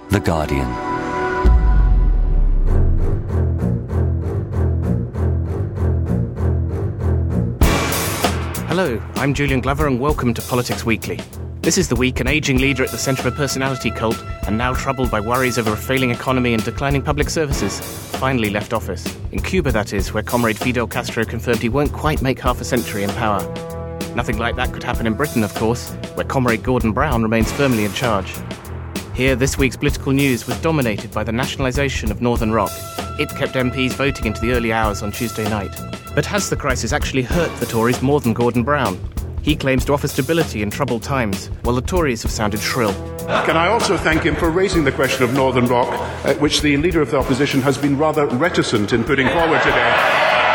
The Guardian. Hello, I'm Julian Glover and welcome to Politics Weekly. This is the week an ageing leader at the centre of a personality cult and now troubled by worries over a failing economy and declining public services finally left office. In Cuba, that is, where Comrade Fidel Castro confirmed he won't quite make half a century in power. Nothing like that could happen in Britain, of course, where Comrade Gordon Brown remains firmly in charge. Here, this week's political news was dominated by the nationalisation of Northern Rock. It kept MPs voting into the early hours on Tuesday night. But has the crisis actually hurt the Tories more than Gordon Brown? He claims to offer stability in troubled times, while the Tories have sounded shrill. Can I also thank him for raising the question of Northern Rock, which the Leader of the Opposition has been rather reticent in putting forward today.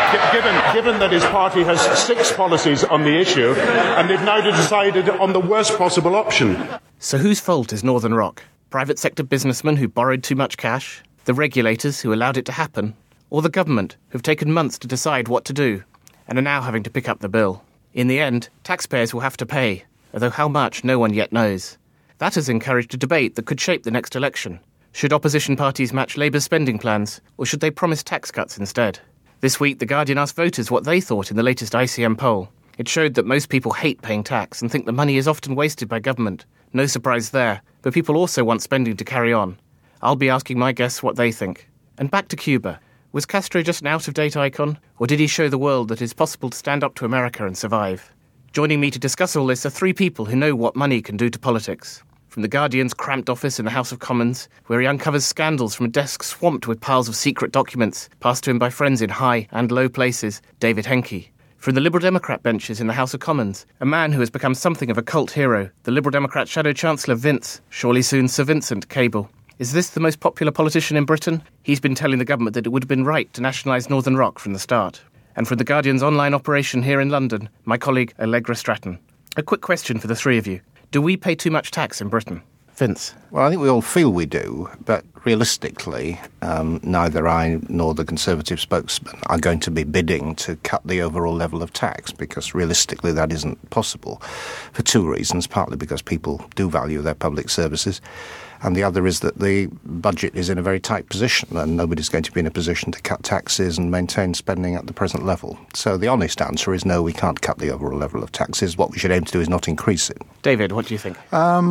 Given that his party has 6 policies on the issue, and they've now decided on the worst possible option. So whose fault is Northern Rock? Private sector businessmen who borrowed too much cash? The regulators who allowed it to happen? Or the government who've taken months to decide what to do, and are now having to pick up the bill? In the end, taxpayers will have to pay, although how much no one yet knows. That has encouraged a debate that could shape the next election. Should opposition parties match Labour's spending plans, or should they promise tax cuts instead? This week, The Guardian asked voters what they thought in the latest ICM poll. It showed that most people hate paying tax and think the money is often wasted by government. No surprise there, but people also want spending to carry on. I'll be asking my guests what they think. And back to Cuba. Was Castro just an out-of-date icon, or did he show the world that it's possible to stand up to America and survive? Joining me to discuss all this are 3 people who know what money can do to politics. From The Guardian's cramped office in the House of Commons, where he uncovers scandals from a desk swamped with piles of secret documents passed to him by friends in high and low places, David Henke. From the Liberal Democrat benches in the House of Commons, a man who has become something of a cult hero, the Liberal Democrat Shadow Chancellor Vince, surely soon Sir Vincent Cable. Is this the most popular politician in Britain? He's been telling the government that it would have been right to nationalise Northern Rock from the start. And from The Guardian's online operation here in London, my colleague Allegra Stratton. A quick question for the 3 of you. Do we pay too much tax in Britain? Vince? Well, I think we all feel we do, but realistically, neither I nor the Conservative spokesman are going to be bidding to cut the overall level of tax, because realistically that isn't possible for 2 reasons. Partly because people do value their public services, and the other is that the budget is in a very tight position and nobody's going to be in a position to cut taxes and maintain spending at the present level. So the honest answer is no, we can't cut the overall level of taxes. What we should aim to do is not increase it. David, what do you think?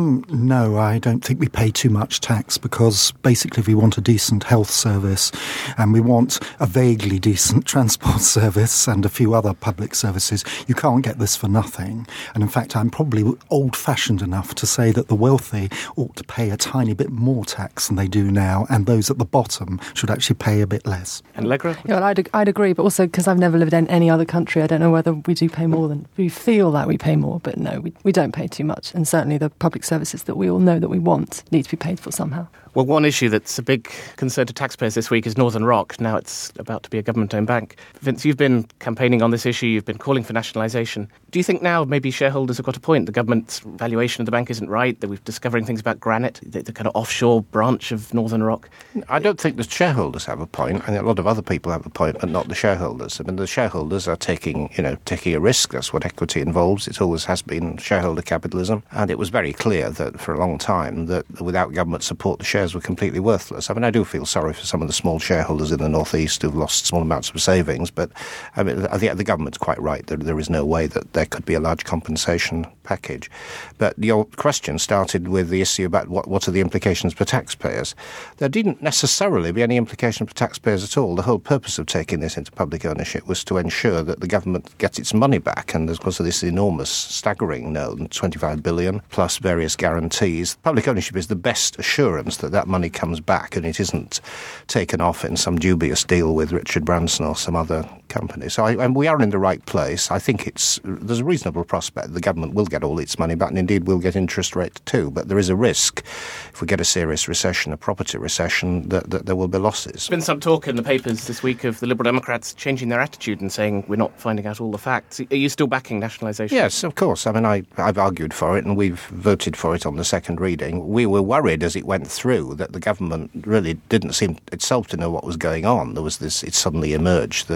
No, I don't think we pay too much tax, because basically if we want a decent health service and we want a vaguely decent transport service and a few other public services, you can't get this for nothing. And in fact, I'm probably old-fashioned enough to say that the wealthy ought to pay a tiny bit more tax than they do now, and those at the bottom should actually pay a bit less. And Allegra? Yeah, well, I'd agree, but also because I've never lived in any other country, I don't know whether we do pay more than we feel like we pay more, but no, we don't pay too much. And certainly the public services that we all know that we want need to be paid for somehow. Well, one issue that's a big concern to taxpayers this week is Northern Rock. Now it's about to be a government-owned bank. Vince, you've been campaigning on this issue. You've been calling for nationalisation. Do you think now maybe shareholders have got a point? The government's valuation of the bank isn't right, that we're discovering things about Granite, the kind of offshore branch of Northern Rock? I don't think the shareholders have a point. I think a lot of other people have a point, but not the shareholders. I mean, the shareholders are taking a risk. That's what equity involves. It always has been shareholder capitalism. And it was very clear that for a long time that without government support, the shares were completely worthless. I mean, I do feel sorry for some of the small shareholders in the northeast who've lost small amounts of savings, but I mean, I think the government's quite right. There is no way that there could be a large compensation package. But your question started with the issue about what are the implications for taxpayers. There didn't necessarily be any implication for taxpayers at all. The whole purpose of taking this into public ownership was to ensure that the government gets its money back, and there's because of this enormous, staggering note, 25 billion plus various guarantees. Public ownership is the best assurance that that money comes back and it isn't taken off in some dubious deal with Richard Branson or some other company. So and we are in the right place. I think there's a reasonable prospect the government will get all its money back, and indeed will get interest rate too. But there is a risk, if we get a serious recession, a property recession, that there will be losses. There's been some talk in the papers this week of the Liberal Democrats changing their attitude and saying we're not finding out all the facts. Are you still backing nationalisation? Yes, of course. I mean, I've argued for it and we've voted for it on the second reading. We were worried as it went through that the government really didn't seem itself to know what was going on. There was this, it suddenly emerged that,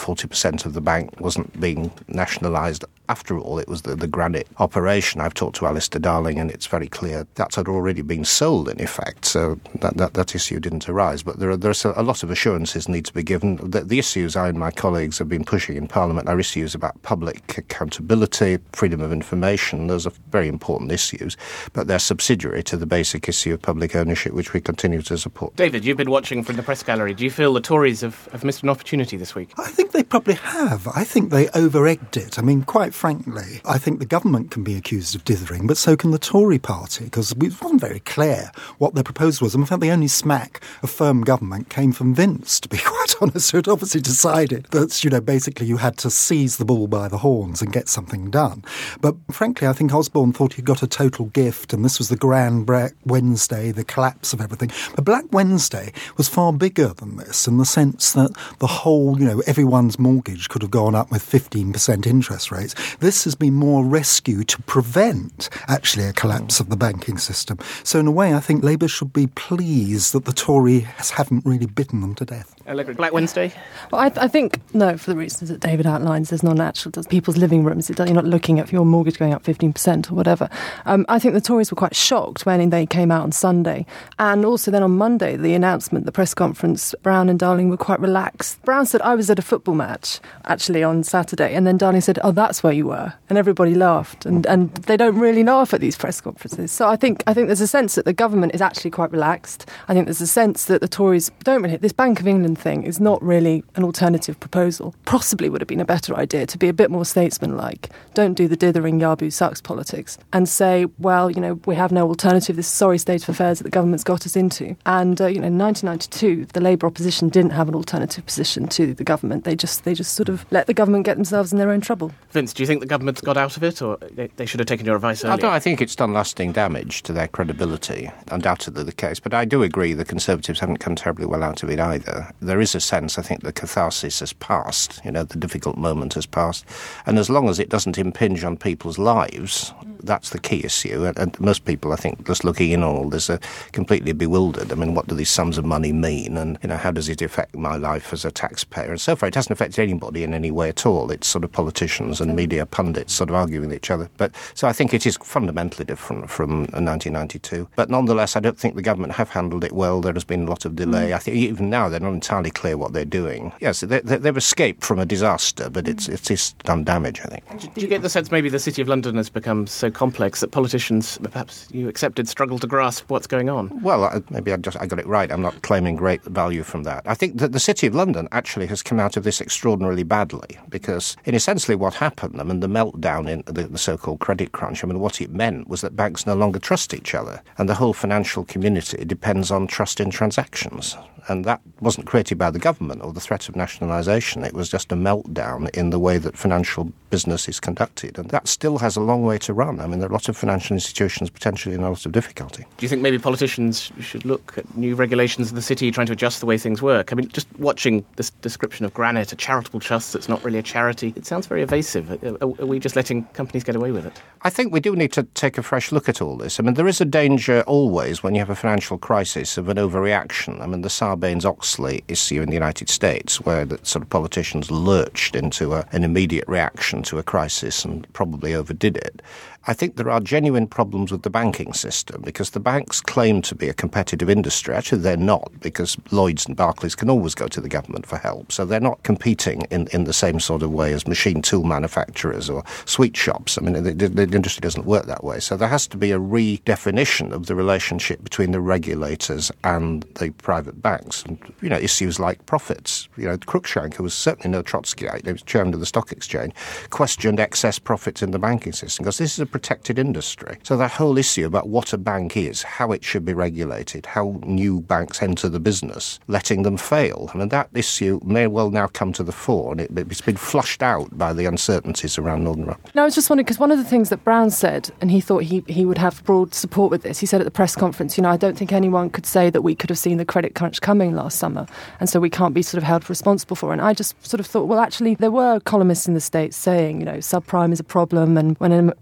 40% of the bank wasn't being nationalised. After all, it was the Granite operation. I've talked to Alistair Darling, and it's very clear that had already been sold, in effect, so that issue didn't arise. But there's a lot of assurances need to be given. The issues I and my colleagues have been pushing in Parliament are issues about public accountability, freedom of information. Those are very important issues, but they're subsidiary to the basic issue of public ownership, which we continue to support. David, you've been watching from the press gallery. Do you feel the Tories have missed an opportunity this week? I think they probably have. I think they over-egged it. I mean, quite frankly, I think the government can be accused of dithering, but so can the Tory party, because it wasn't very clear what their proposal was. And in fact, the only smack of firm government came from Vince, to be quite honest, who had obviously decided that, basically you had to seize the bull by the horns and get something done. But frankly, I think Osborne thought he got a total gift, and this was the grand Black Wednesday, the collapse of everything. But Black Wednesday was far bigger than this, in the sense that the whole, everyone's mortgage could have gone up with 15% interest rates. This has been more rescue to prevent, actually, a collapse of the banking system. So in a way, I think Labour should be pleased that the Tories haven't really bitten them to death. Allegra, Black Wednesday? Well, I think, no, for the reasons that David outlines, there's not natural to people's living rooms. You're not looking at your mortgage going up 15% or whatever. I think the Tories were quite shocked when they came out on Sunday. And also then on Monday, the announcement, the press conference, Brown and Darling were quite relaxed. Brown said, I was at a football match, actually, on Saturday. And then Darling said, oh, that's where you were. And everybody laughed. And they don't really laugh at these press conferences. So I think there's a sense that the government is actually quite relaxed. I think there's a sense that the Tories don't really... This Bank of England thing is not really an alternative proposal. Possibly would have been a better idea to be a bit more statesman-like. Don't do the dithering Yabu sucks politics and say, well, we have no alternative. This sorry state of affairs that the government's got us into. And, in 1992, the Labour opposition didn't have an alternative position to the government. They just sort of let the government get themselves in their own trouble. Vince, do you think the government's got out of it, or they should have taken your advice earlier? I think it's done lasting damage to their credibility, undoubtedly the case. But I do agree the Conservatives haven't come terribly well out of it either. There is a sense, I think, the catharsis has passed, the difficult moment has passed. And as long as it doesn't impinge on people's lives, that's the key issue. And most people, I think, just looking in on all this are completely bewildered. I mean, what do these sums of money mean? And, how does it affect my life as a taxpayer? And so far, it hasn't affected anybody in any way at all. It's sort of politicians and media pundits sort of arguing with each other. So I think it is fundamentally different from 1992. But nonetheless, I don't think the government have handled it well. There has been a lot of delay. I think even now they're not entirely clear what they're doing. Yes, they've escaped from a disaster, but it's done damage, I think. Do you get the sense maybe the City of London has become so complex that politicians, perhaps you accepted, struggle to grasp what's going on? Well, maybe I got it right. I'm not claiming great value from that. I think that the City of London actually has come out of this extraordinarily badly, because in essentially what happened, the meltdown in the so-called credit crunch, what it meant was that banks no longer trust each other, and the whole financial community depends on trust in transactions. And that wasn't created by the government or the threat of nationalisation. It was just a meltdown in the way that financial business is conducted. And that still has a long way to run. There are a lot of financial institutions potentially in a lot of difficulty. Do you think maybe politicians should look at new regulations in the city trying to adjust the way things work? Just watching this description of Granite, a charitable trust that's not really a charity, it sounds very evasive. Are we just letting companies get away with it? I think we do need to take a fresh look at all this. There is a danger always when you have a financial crisis of an overreaction. The Sarbanes-Oxley issue in the United States, where the sort of politicians lurched into an immediate reaction to a crisis and probably overdid it. I think there are genuine problems with the banking system, because the banks claim to be a competitive industry. Actually, they're not, because Lloyds and Barclays can always go to the government for help. So they're not competing in the same sort of way as machine tool manufacturers or sweet shops. The industry doesn't work that way. So there has to be a redefinition of the relationship between the regulators and the private banks. And, issues like profits. Cruikshank, who was certainly no Trotskyite, he was chairman of the stock exchange, questioned excess profits in the banking system, because this is a protected industry. So that whole issue about what a bank is, how it should be regulated, how new banks enter the business, letting them fail. That issue may well now come to the fore, and it's been flushed out by the uncertainties around Northern Rock. No, I was just wondering, because one of the things that Brown said, and he thought he would have broad support with this, he said at the press conference, I don't think anyone could say that we could have seen the credit crunch coming last summer, and so we can't be sort of held responsible for it. And I just sort of thought, well, actually, there were columnists in the States saying, subprime is a problem, and when America gets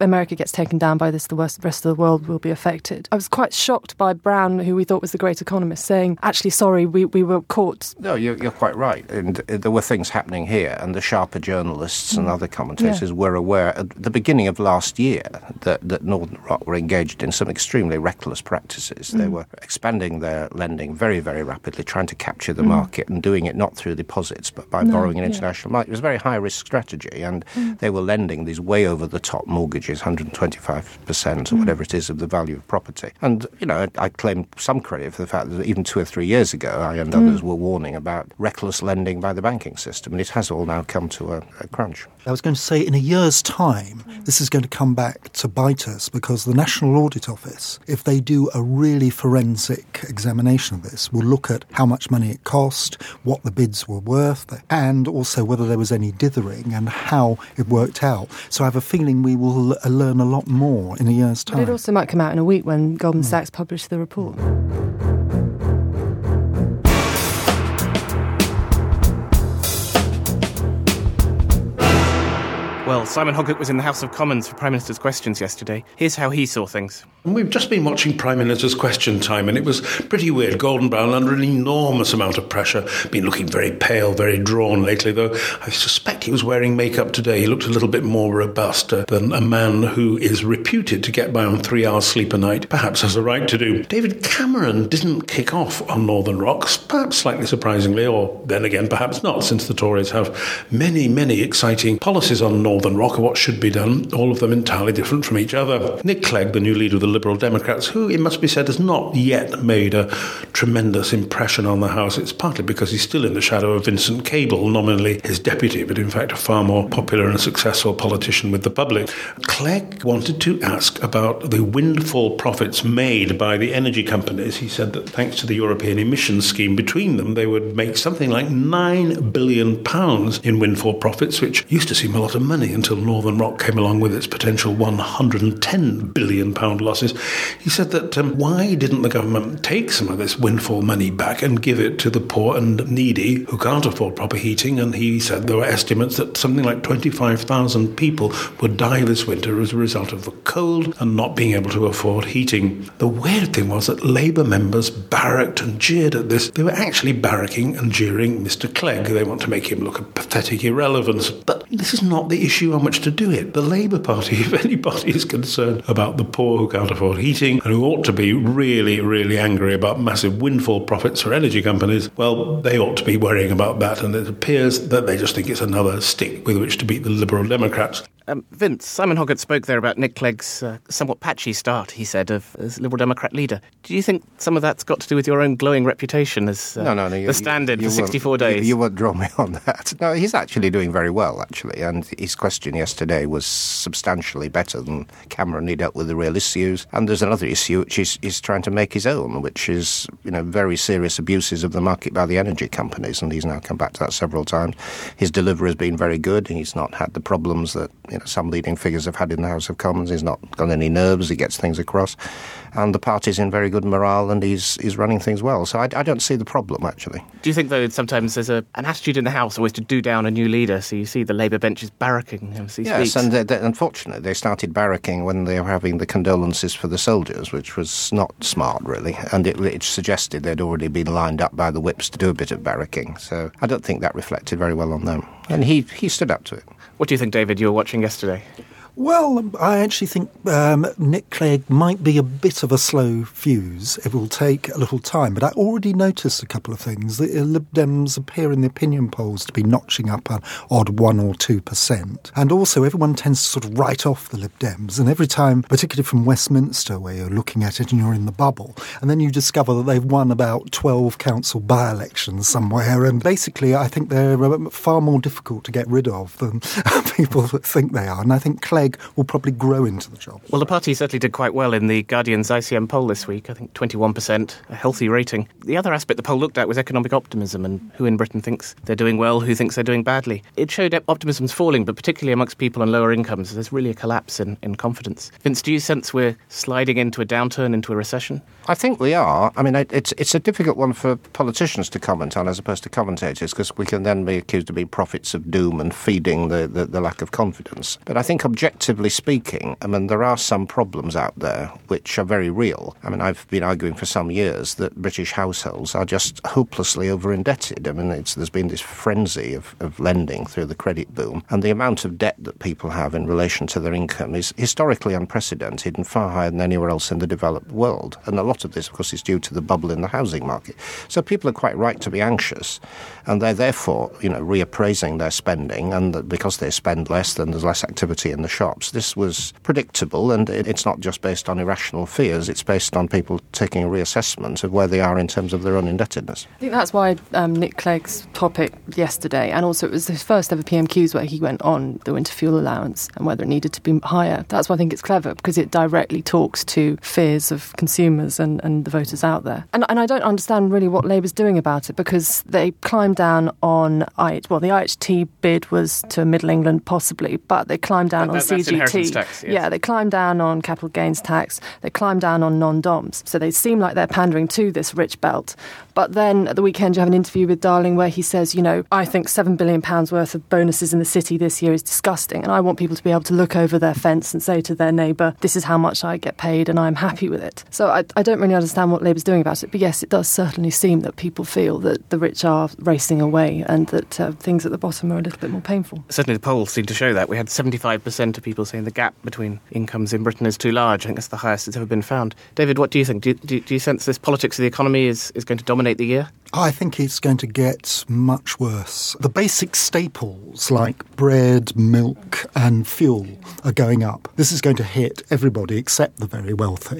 gets taken down by this, the rest of the world will be affected. I was quite shocked by Brown, who we thought was the great economist, saying, actually, sorry, we were caught. No, you're quite right. And there were things happening here, and the sharper journalists and other commentators were aware at the beginning of last year that Northern Rock were engaged in some extremely reckless practices. They were expanding their lending very, very rapidly, trying to capture the market and doing it not through deposits but by borrowing in international market. It was a very high-risk strategy, and they were lending these way over-the-top mortgages, 125% or whatever it is of the value of property. And, I claim some credit for the fact that even 2 or 3 years ago, I and others were warning about reckless lending by the banking system, and it has all now come to a crunch. I was going to say, in a year's time, this is going to come back to bite us, because the National Audit Office, if they do a really forensic examination of this, will look at how much money it cost, what the bids were worth, and also whether there was any dithering and how it worked out. So I have a feeling we will learn a lot more in a year's time. But it also might come out in a week when Goldman Sachs publish the report. Well, Simon Hoggart was in the House of Commons for Prime Minister's Questions yesterday. Here's how he saw things. We've just been watching Prime Minister's Question Time, and it was pretty weird. Gordon Brown, under an enormous amount of pressure, been looking very pale, very drawn lately, though I suspect he was wearing makeup today. He looked a little bit more robust than a man who is reputed to get by on 3 hours sleep a night, perhaps has a right to do. David Cameron didn't kick off on Northern Rocks, perhaps slightly surprisingly, or then again perhaps not, since the Tories have many, many exciting policies on Northern Rock, what should be done, all of them entirely different from each other. Nick Clegg, the new leader of the Liberal Democrats, who, it must be said, has not yet made a tremendous impression on the House. It's partly because he's still in the shadow of Vincent Cable, nominally his deputy, but in fact a far more popular and successful politician with the public. Clegg wanted to ask about the windfall profits made by the energy companies. He said that thanks to the European emissions scheme between them, they would make something like £9 billion in windfall profits, which used to seem a lot of money until Northern Rock came along with its potential £110 billion losses. He said that why didn't the government take some of this windfall money back and give it to the poor and needy who can't afford proper heating? And he said there were estimates that something like 25,000 people would die this winter as a result of the cold and not being able to afford heating. The weird thing was that Labour members barracked and jeered at this. They were actually barracking and jeering Mr. Clegg. They want to make him look a pathetic irrelevance. But this is not the issue on which to do it. The Labour Party, if anybody is concerned about the poor who can't afford heating and who ought to be really, really angry about massive windfall profits for energy companies, well, they ought to be worrying about that, and it appears that they just think it's another stick with which to beat the Liberal Democrats. Vince, Simon Hoggart spoke there about Nick Clegg's somewhat patchy start, he said, as Liberal Democrat leader. Do you think some of that's got to do with your own glowing reputation as the stand-in for 64 days? You won't draw me on that. No, he's actually doing very well, actually, and his question yesterday was substantially better than Cameron. He dealt with the real issues, and there's another issue which he's trying to make his own, which is very serious abuses of the market by the energy companies, and he's now come back to that several times. His delivery has been very good. He's not had the problems that some leading figures have had in the House of Commons. He's not got any nerves. He gets things across. And the party's in very good morale, and he's running things well. So I don't see the problem, actually. Do you think, though, sometimes there's an attitude in the House always to do down a new leader, so you see the Labour benches barracking as he speaks? Yes, and unfortunately they started barracking when they were having the condolences for the soldiers, which was not smart, really. And it suggested they'd already been lined up by the whips to do a bit of barracking. So I don't think that reflected very well on them. And he stood up to it. What do you think, David, you were watching yesterday? Well, I actually think Nick Clegg might be a bit of a slow fuse. It will take a little time. But I already noticed a couple of things. The Lib Dems appear in the opinion polls to be notching up an odd 1 or 2%. And also, everyone tends to sort of write off the Lib Dems. And every time, particularly from Westminster, where you're looking at it and you're in the bubble, and then you discover that they've won about 12 council by-elections somewhere. And basically, I think they're far more difficult to get rid of than people think they are. And I think Clegg will probably grow into the job. Well, the party certainly did quite well in the Guardian's ICM poll this week. I think 21%, a healthy rating. The other aspect the poll looked at was economic optimism and who in Britain thinks they're doing well, who thinks they're doing badly. It showed optimism's falling, but particularly amongst people on lower incomes, there's really a collapse in confidence. Vince, do you sense we're sliding into a downturn, into a recession? I think we are. I mean, it's a difficult one for politicians to comment on as opposed to commentators, because we can then be accused of being prophets of doom and feeding the lack of confidence. But I think objectively objectively speaking, I mean, there are some problems out there which are very real. I mean, I've been arguing for some years that British households are just hopelessly over-indebted. I mean, there's been this frenzy of lending through the credit boom, and the amount of debt that people have in relation to their income is historically unprecedented and far higher than anywhere else in the developed world. And a lot of this, of course, is due to the bubble in the housing market. So people are quite right to be anxious, and they're therefore, reappraising their spending, and because they spend less, then there's less activity in the shops. This was predictable, and it's not just based on irrational fears, it's based on people taking a reassessment of where they are in terms of their own indebtedness. I think that's why Nick Clegg's topic yesterday, and also it was his first ever PMQs where he went on the winter fuel allowance and whether it needed to be higher. That's why I think it's clever, because it directly talks to fears of consumers and the voters out there. And I don't understand really what Labour's doing about it, because they climbed down on the IHT bid was to Middle England possibly, but they climbed down on CGT. Tax, yes. Yeah, they climbed down on capital gains tax, they climbed down on non-DOMs. So they seem like they're pandering to this rich belt. But then at the weekend you have an interview with Darling where he says, I think £7 billion worth of bonuses in the city this year is disgusting, and I want people to be able to look over their fence and say to their neighbour, this is how much I get paid and I'm happy with it. So I don't really understand what Labour's doing about it, but yes, it does certainly seem that people feel that the rich are racing away and that things at the bottom are a little bit more painful. Certainly the polls seem to show that. We had 75% of people saying the gap between incomes in Britain is too large. I think that's the highest it's ever been found. David, what do you think? Do you sense this politics of the economy is going to dominate the year? I think it's going to get much worse. The basic staples like bread, milk and fuel are going up. This is going to hit everybody except the very wealthy.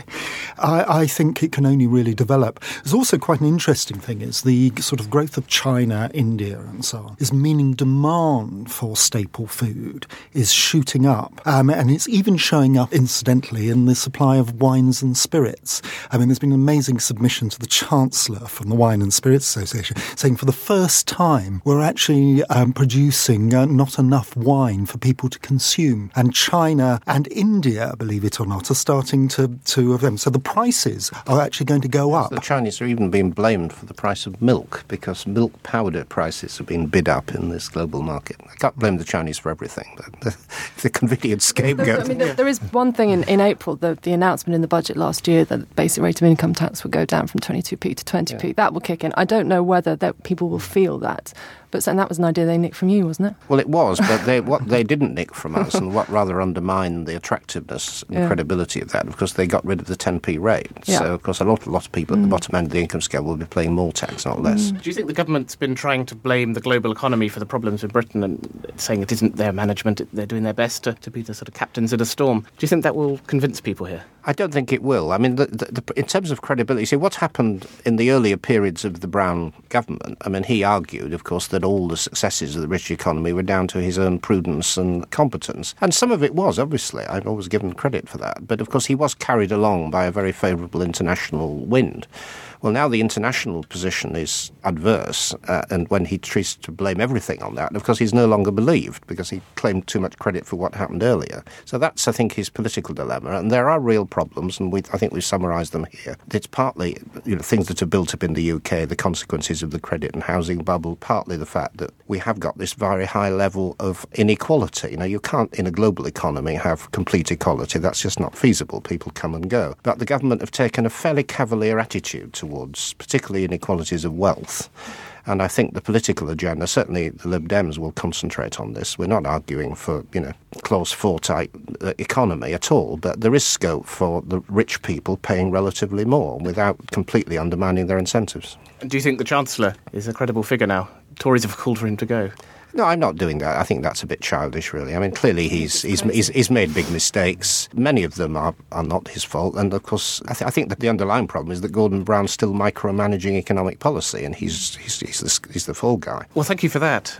I think it can only really develop. There's also quite an interesting thing is the sort of growth of China, India and so on is meaning demand for staple food is shooting up. And it's even showing up, incidentally, in the supply of wines and spirits. I mean, there's been an amazing submission to the Chancellor from the Wine and Spirits Association saying for the first time we're actually producing not enough wine for people to consume. And China and India, believe it or not, are starting to have them. So the prices are actually going to go up. The Chinese are even being blamed for the price of milk because milk powder prices have been bid up in this global market. I can't blame the Chinese for everything, but the convenient scapegoat. I mean, there is one thing in April, the announcement in the budget last year that the basic rate of income tax would go down from 22p to 20p. Yeah. That will kick in. I don't know whether people will feel that. But that was an idea they nicked from you, wasn't it? Well, it was, but what they didn't nick from us and what rather undermined the attractiveness and credibility of that, because they got rid of the 10p rate. Yeah. So, of course, a lot of people at the bottom end of the income scale will be paying more tax, not less. Do you think the government's been trying to blame the global economy for the problems in Britain and saying it isn't their management, they're doing their best to be the sort of captains in a storm? Do you think that will convince people here? I don't think it will. I mean, in terms of credibility, see, what happened in the earlier periods of the Brown government, I mean, he argued, of course, that all the successes of the British economy were down to his own prudence and competence. And some of it was, obviously. I've always given credit for that. But, of course, he was carried along by a very favourable international wind. Well, now the international position is adverse, and when he tries to blame everything on that, of course, he's no longer believed because he claimed too much credit for what happened earlier. So that's, I think, his political dilemma. And there are real problems, and I think we've summarised them here. It's partly things that are built up in the UK, the consequences of the credit and housing bubble, partly the fact that we have got this very high level of inequality. You can't, in a global economy, have complete equality. That's just not feasible. People come and go. But the government have taken a fairly cavalier attitude towards particularly inequalities of wealth. And I think the political agenda, certainly the Lib Dems will concentrate on this. We're not arguing for, clause 4 type economy at all, but there is scope for the rich people paying relatively more without completely undermining their incentives. Do you think the Chancellor is a credible figure now? Tories have called for him to go. No, I'm not doing that. I think that's a bit childish, really. I mean, clearly he's made big mistakes. Many of them are not his fault. And, of course, I think that the underlying problem is that Gordon Brown's still micromanaging economic policy, and he's the fall guy. Well, thank you for that.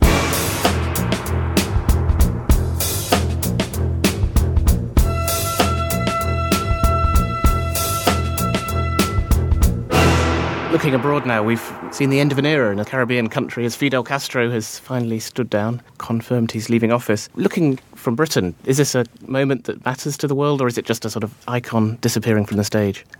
Looking abroad now, we've seen the end of an era in a Caribbean country as Fidel Castro has finally stood down, confirmed he's leaving office. Looking from Britain, is this a moment that matters to the world, or is it just a sort of icon disappearing from the stage?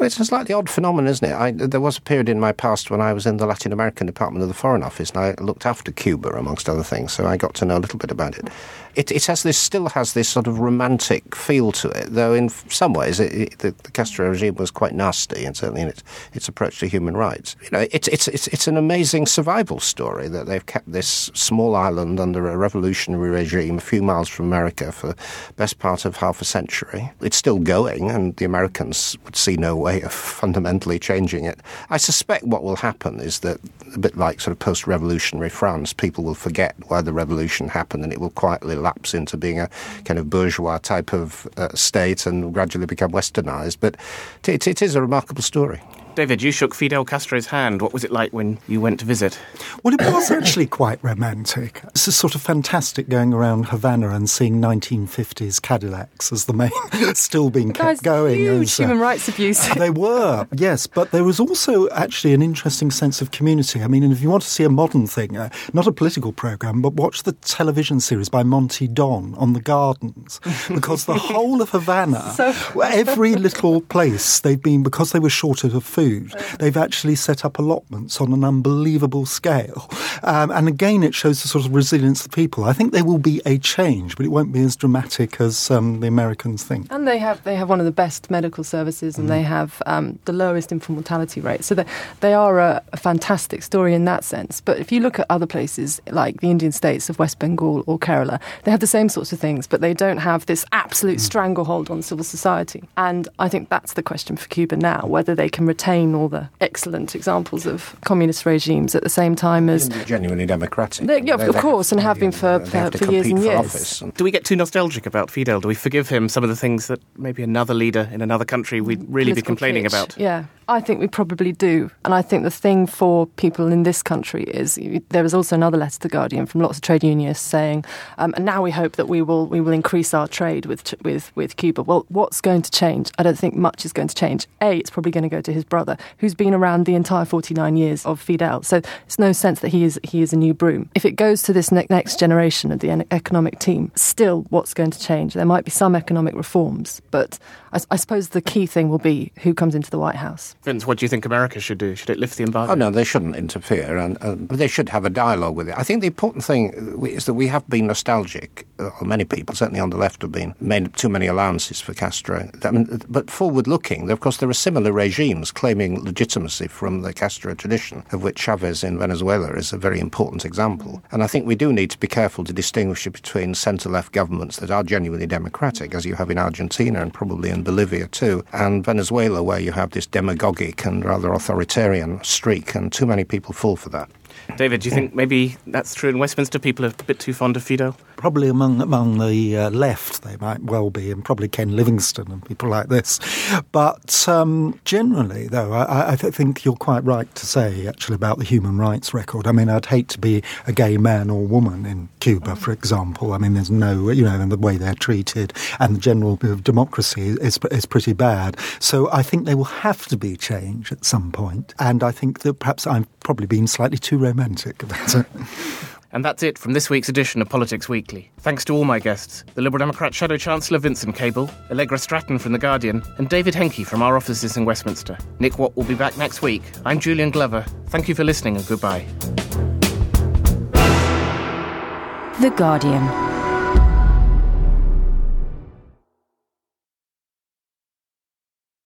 Well, it's a slightly odd phenomenon, isn't it? There was a period in my past when I was in the Latin American department of the Foreign Office, and I looked after Cuba, amongst other things, so I got to know a little bit about it. It still has this sort of romantic feel to it, though in some ways the Castro regime was quite nasty, and certainly in its approach to human rights. It's an amazing survival story that they've kept this small island under a revolutionary regime a few miles from America for the best part of half a century. It's still going, and the Americans would see no way of fundamentally changing it. I suspect what will happen is that, a bit like sort of post-revolutionary France, people will forget why the revolution happened, and it will quietly lapse into being a kind of bourgeois type of state and gradually become westernized. But it is a remarkable story. David, you shook Fidel Castro's hand. What was it like when you went to visit? Well, it was actually quite romantic. It's a sort of fantastic going around Havana and seeing 1950s Cadillacs as the main, still being kept going. Huge human rights abuse. They were, yes, but there was also actually an interesting sense of community. I mean, if you want to see a modern thing, not a political programme, but watch the television series by Monty Don on the gardens, because the whole of Havana, every little place they've been, because they were short of food, they've actually set up allotments on an unbelievable scale. And again, it shows the sort of resilience of the people. I think there will be a change, but it won't be as dramatic as the Americans think. And they have one of the best medical services, and they have the lowest infant mortality rate. So they are a fantastic story in that sense. But if you look at other places, like the Indian states of West Bengal or Kerala, they have the same sorts of things, but they don't have this absolute stranglehold on civil society. And I think that's the question for Cuba now, whether they can retain all the excellent examples of communist regimes at the same time as genuinely democratic. Of course, and have been for years and years. Do we get too nostalgic about Fidel? Do we forgive him some of the things that maybe another leader in another country would really be complaining about? Yeah, I think we probably do. And I think the thing for people in this country is there was also another letter to The Guardian from lots of trade unionists saying, and now we hope that we will increase our trade with Cuba. Well, what's going to change? I don't think much is going to change. It's probably going to go to his brother, who's been around the entire 49 years of Fidel. So it's no sense that he is a new broom. If it goes to this next generation of the economic team, still what's going to change? There might be some economic reforms, but I suppose the key thing will be who comes into the White House. Vince, what do you think America should do? Should it lift the embargo? Oh, no, they shouldn't interfere, and they should have a dialogue with it. I think the important thing is that we have been nostalgic, or many people, certainly on the left, have been made too many allowances for Castro. But forward-looking, of course, there are similar regimes claiming legitimacy from the Castro tradition, of which Chavez in Venezuela is a very important example. And I think we do need to be careful to distinguish between centre-left governments that are genuinely democratic, as you have in Argentina and probably in Bolivia too, and Venezuela, where you have this demagogic and rather authoritarian streak, and too many people fall for that. David, do you think maybe that's true in Westminster? People are a bit too fond of Fidel? Probably among the left, they might well be, and probably Ken Livingstone and people like this. But generally, though, I think you're quite right to say, actually, about the human rights record. I mean, I'd hate to be a gay man or woman in Cuba, for example. I mean, there's no, and the way they're treated, and the general democracy is pretty bad. So I think there will have to be change at some point. And I think that perhaps I've probably been slightly too romantic about it. And that's it from this week's edition of Politics Weekly. Thanks to all my guests, the Liberal Democrat Shadow Chancellor Vincent Cable, Allegra Stratton from The Guardian, and David Henke from our offices in Westminster. Nick Watt will be back next week. I'm Julian Glover. Thank you for listening and goodbye. The Guardian.